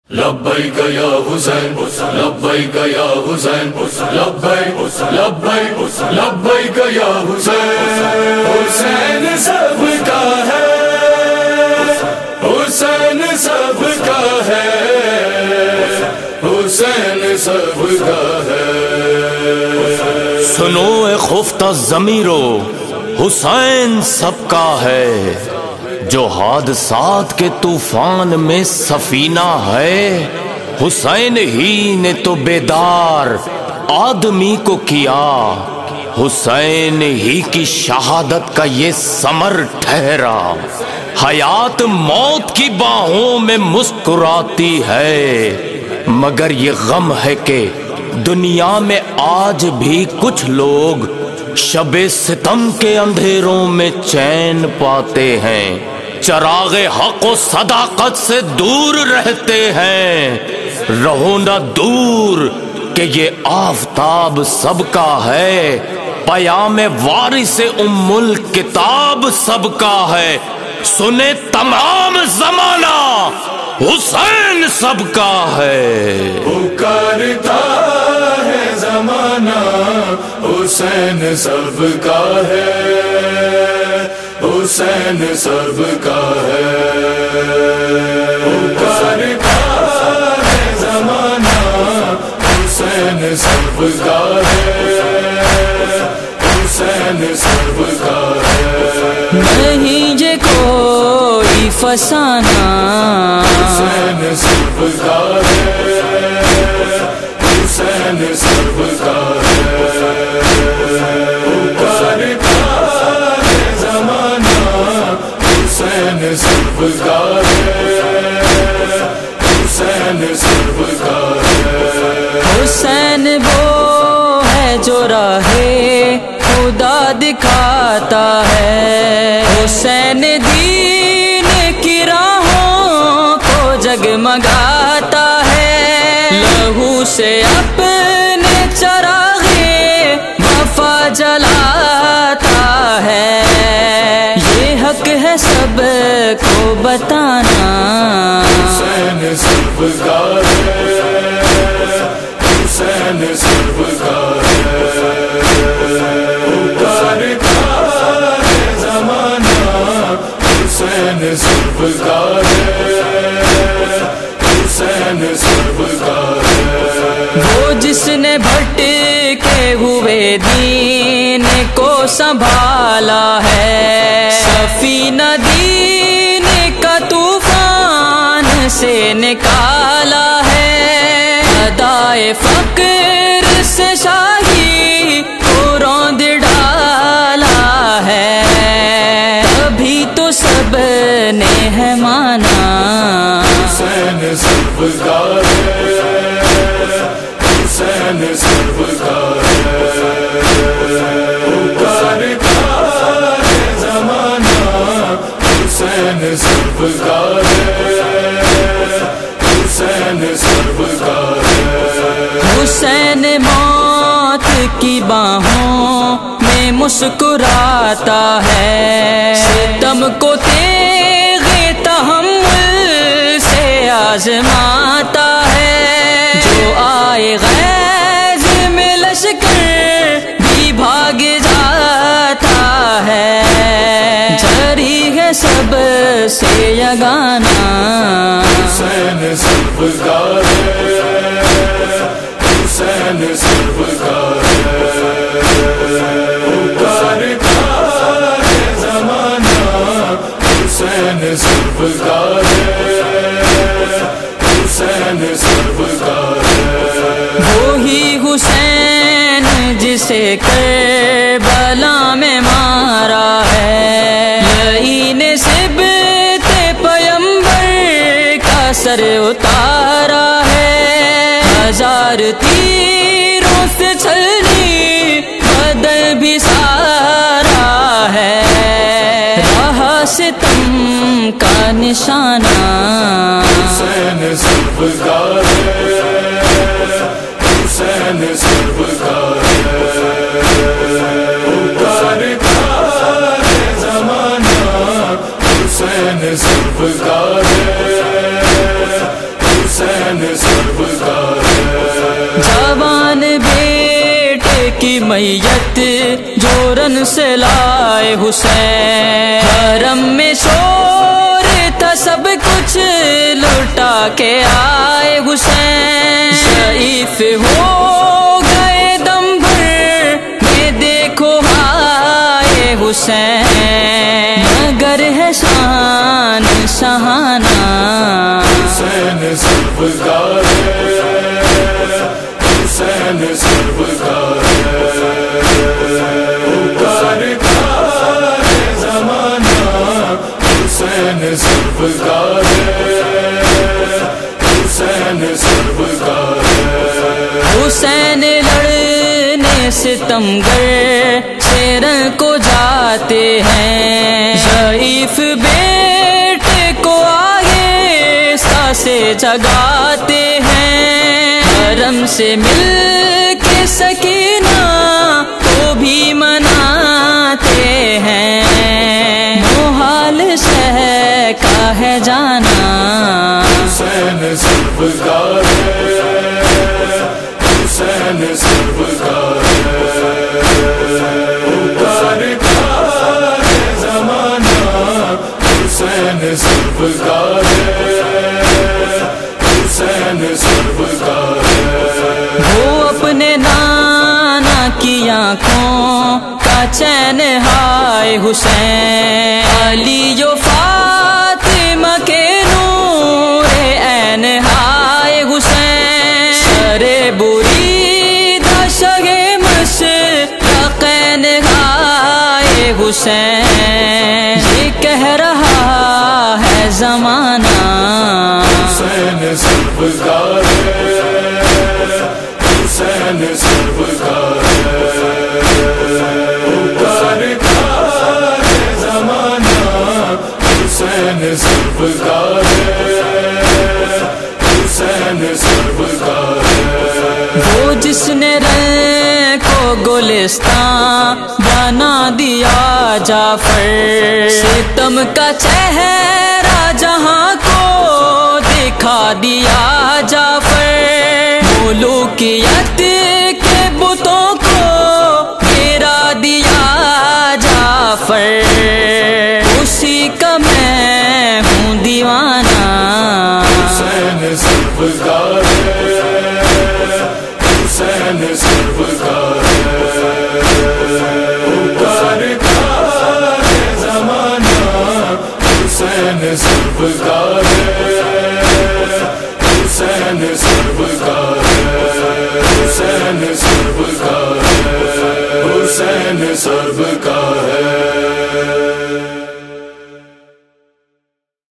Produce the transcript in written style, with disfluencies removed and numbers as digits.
لبیک یا حسین لبیک یا حسین لبیک لبیک لبیک یا حسین حسین سب کا ہے حسین سب کا ہے حسین سب کا ہے سنو اے خفتہ ضمیرو حسین سب کا ہے جو حادثات کے طوفان میں سفینہ ہے حسین ہی نے تو بیدار آدمی کو کیا حسین ہی کی شہادت کا یہ ثمر ٹھہرا حیات موت کی باہوں میں مسکراتی ہے مگر یہ غم ہے کہ دنیا میں آج بھی کچھ لوگ شب ستم کے اندھیروں میں چین پاتے ہیں چراغ حق و صداقت سے دور رہتے ہیں رہو نہ دور کہ یہ آفتاب سب کا ہے پیام وارث ام الکتاب سب کا ہے سنے تمام زمانہ حسین سب کا ہے پکارتا ہے زمانہ حسین سب کا ہے حسین سب کا ہے پکارتا ہے زمانہ حسین سب کا ہے حسین سب کا ہے نہیں یہ کوئی فسانہ حسین سب کا ہے حسین سب کا ہے پکارتا ہے زمانہ حسین سب کا ہے حسین سب کا ہے حسین وہ ہے جو راہ خدا دکھاتا ہے حسین دین کی راہوں کو جگمگاتا ہے لہو سے اپنے چراغے وفا جلاتا ہے یہ حق ہے سب کو بتانا حسین سب کا ہے حسین سب کا ہے پکارتا ہے زمانہ حسین سب کا ہے حسین سب کا ہے وہ جس نے بھٹکے ہوئے دین کو سنبھالا ہے سفینہ دین کا طوفان سے نکالا ہے ادائے فقر سے شاہی کو روند ڈالا ہے تبھی تو سب نے ہے مانا حسین سب کا ہے حسین سب کا ہے پکارتا ہے زمانہ حسین سب کا ہے حسین سب کا ہے حسین موت کی باہوں میں مسکراتا ہے ستم کو تیغ تحمل سے آزماتا ہے جو آئے غیظ میں لشکر بھی بھاگ جاتا ہے جری ہے سب سے یگانا حسین سب کا ہے حسین سب کا ہے پکارتا ہے زمانہ حسین سب کا ہے حسین سب کا ہے وہی حسین جسے کربلا میں مارا ہے لعین سبط پیمبر کا سر اتارا ہے ہزار تیروں سے چھلنی بدر بھی سارا ہے راہ ستم کا نشانہ حسین سب کا ہے حسین سب کا ہے پکارتا ہے زمانہ حسین سب کا ہے حسین حسین سرکار ہے، جوان بیٹے کی میت جورن سے لائے حسین، حرم میں شور تھا سب کچھ لٹا کے آئے حسین، ضعیف ہو گئے دم بھر میں دیکھو آئے حسین، مگر ہے شان شہانہ حسین سرکار ہے، حسین سرکار ہے، پکارتا ہے زمانہ حسین سرکار ہے، حسین سرکار ہے، حسین لڑنے ستمگر شیرن کو جاتے ہیں، ضعیف بیٹے کو آگے سے جگاتے ہیں، حرم سے مل کے سکینہ کو بھی مناتے ہیں، محال شہ کا ہے جانا حسین سرکار ہے، حسین سرکار ہے، پکارتا ہے زمانہ حسین سرکار ہے، حسین سرکار ہے، وہ اپنے نانا کی آنکھوں کا چین ہائے حسین، علی و فاطمہ کے نور عین ہائے حسین، سر بری دشگ مشرقین ہائے حسین، یہ کہہ رہا ہے زمانہ حسین سرکار ہے، حسین سرکار ہے، پکارتا ہے زمانہ حسین سرکار ہے، حسین سرکار ہے، وہ جس نے رن کو گلستان بنا دیا جعفر، ستم کا چہرہ جہاں کو دکھا دیا جعفر، ملوکیت کے بتوں کو گرا دیا جعفر، اسی کا میں ہوں دیوانہ حسین سرکار ہے، حسین سرکار ہے، پکارتا ہے زمانہ حسین سرکار ہے، حسین سرکار ہے، حسین سرکار ہے، حسین سرکار